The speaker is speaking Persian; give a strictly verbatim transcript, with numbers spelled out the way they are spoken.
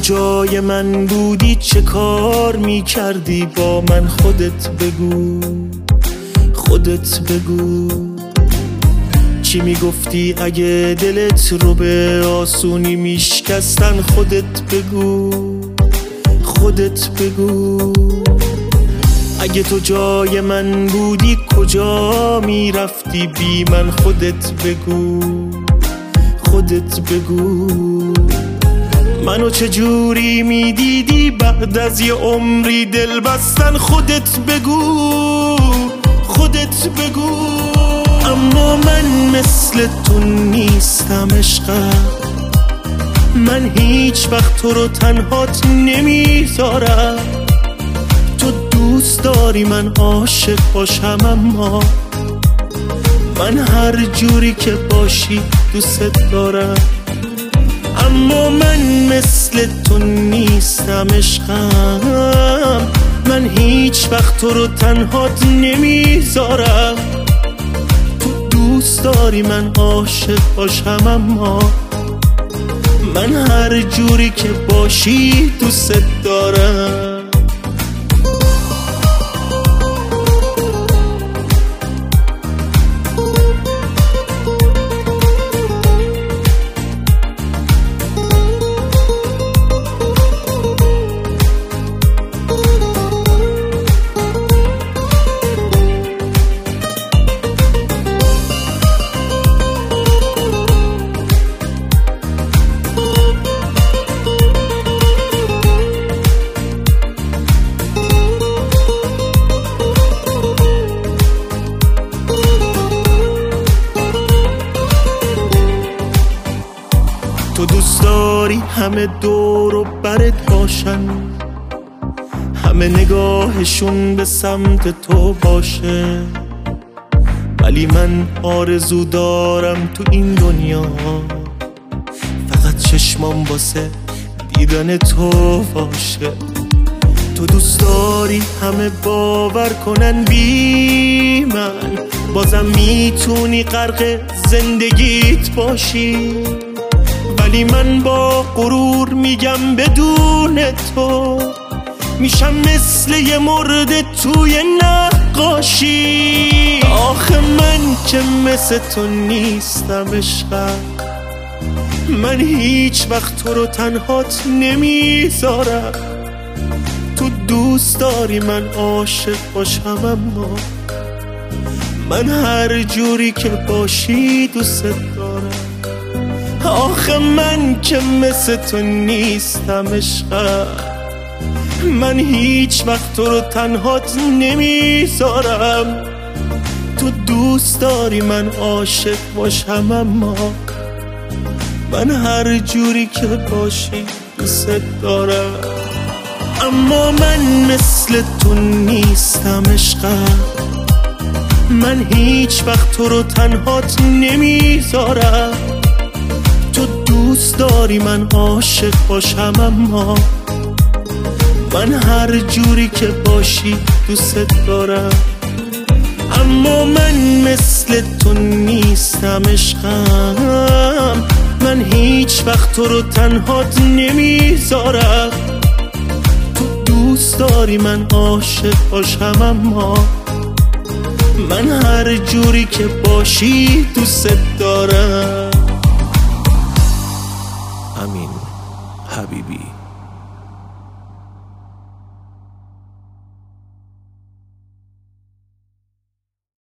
جای من بودی چه کار می کردی با من؟ خودت بگو، خودت بگو. چی می گفتی اگه دلت رو به آسونی می شکستن؟ خودت بگو، خودت بگو. اگه تو جای من بودی کجا می رفتی بی من؟ خودت بگو، خودت بگو. منو چجوری می دیدی بعد از یه عمری دل بستن؟ خودت بگو، خودت بگو. اما من مثل تو نیستم عشقم، من هیچ وقت تو رو تنهات نمیذارم. تو دوست داری من عاشق باشم، اما من هر جوری که باشی دوست دارم. اما من مثل تو نیستم عشقم، من هیچ وقت تو رو تنهات نمیذارم. تو دوست داری من عاشق باشم، اما من هر جوری که باشی دوست دارم. تو دوست داری همه دور و برت باشن، همه نگاهشون به سمت تو باشه، ولی من آرزو دارم تو این دنیا فقط چشمام واسه دیدن تو باشه. تو دوست داری همه باور کنن بی من، بازم میتونی غرق زندگیت باشی، ولی من با غرور میگم بدون تو میشم مثل یه مرده توی نقاشی. آخه من که مثل تو نیستم عشقم، من هیچ وقت تو رو تنهات نمیذارم. تو دوست داری من عاشق باشم، اما من هر جوری که باشی دوست دارم. آخه من که مثل تو نیستم عشقم، من هیچ وقت تو رو تنهات نمیذارم. تو دوست داری من عاشق باشم، اما من هر جوری که باشی دوست دارم. اما من مثل تو نیستم عشقم، من هیچ وقت تو رو تنهات نمیذارم. تو دوست داری من عاشق باشم، اما من هر جوری که باشی دوست دارم. اما من مثل تو نیستم عشقم، من هیچ وقت تو رو تنهات نمیذارم. تو دوست داری من عاشق باشم، اما من هر جوری که باشی دوست دارم. امین حبیبی.